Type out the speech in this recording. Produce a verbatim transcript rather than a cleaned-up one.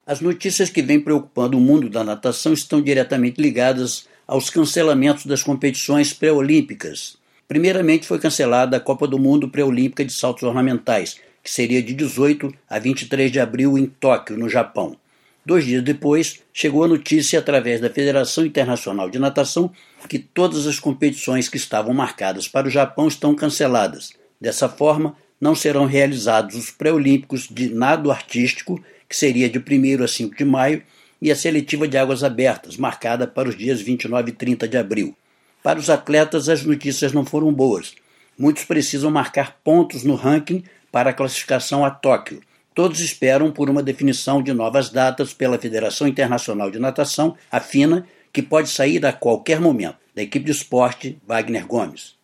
As notícias que vêm preocupando o mundo da natação estão diretamente ligadas aos cancelamentos das competições pré-olímpicas. Primeiramente foi cancelada a Copa do Mundo Pré-Olímpica de Saltos Ornamentais, que seria de dezoito a vinte e três de abril em Tóquio, no Japão. Dois dias depois, chegou a notícia através da Federação Internacional de Natação que todas as competições que estavam marcadas para o Japão estão canceladas. Dessa forma, não serão realizados os pré-olímpicos de nado artístico, que seria de primeiro a cinco de maio, e a seletiva de águas abertas, marcada para os dias vinte e nove e trinta de abril. Para os atletas, as notícias não foram boas. Muitos precisam marcar pontos no ranking para a classificação a Tóquio. Todos esperam por uma definição de novas datas pela Federação Internacional de Natação, a FINA, que pode sair a qualquer momento. Da equipe de esporte, Wagner Gomes.